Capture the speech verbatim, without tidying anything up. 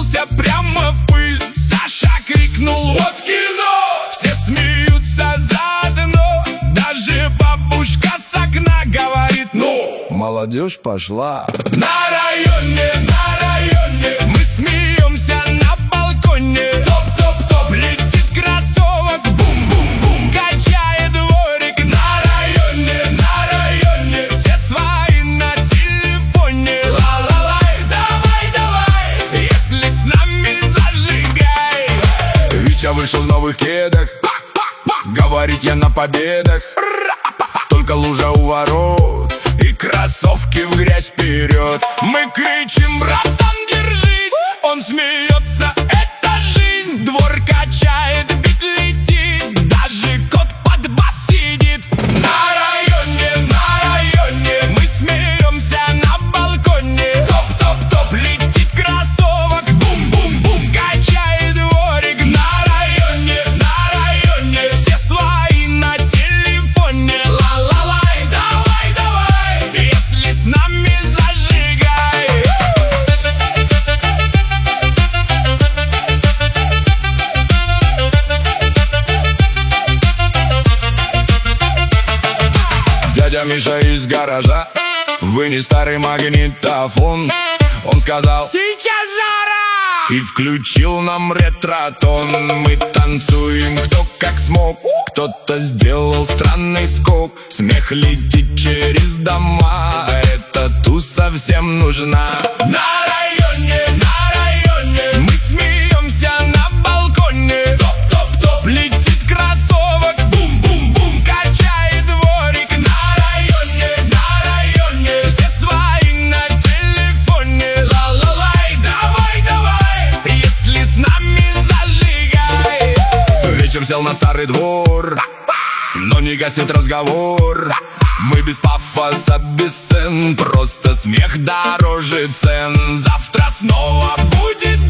грохнулся прямо в пыль. Саша крикнул: вот кино! Все смеются заодно. Даже бабушка с окна говорит: ну, молодежь пошла. На районе, на районе мы смеемся на балконе. Топ-топ-топ, летит кроссовок, бум-бум-бум, качает дворик. На районе, на районе все свои на телефоне. Ла-ла-лай, давай-давай, если с нами зажигай. Витя вышел в новых кедах, говорит: я на победах. Только лужа у ворот и кроссовки в грязь вперед. Мы кричим: братан, держись! Он смеется: это жизнь. Двор качает, бит летит, даже кот под бас сидит. На районе, на районе мы смеемся на балконе. Топ-топ-топ, летит кроссовок, бум-бум-бум, качает дворик. На районе, на районе все свои на телефоне. Ла-ла-лай, давай-давай, если с нами зажигай. Дядя Миша из гаража вынес старый магнитофон. Он сказал: Сейчас жара! и включил нам ретро-тон. Мы танцуем кто как смог. Кто-то сделал странный скок. Смех летит через дома. Эта туса всем нужна. На районе, на районе мы смеемся на балконе. Топ-топ-топ, летит кроссовок, бум-бум-бум, качает дворик. На районе, на районе все свои на телефоне. Ла-ла-лай, давай-давай, если с нами зажигай. Вечер сел на старый двор, но не гаснет разговор. Мы без пафоса, без сцен, просто смех дороже цен. Завтра снова будет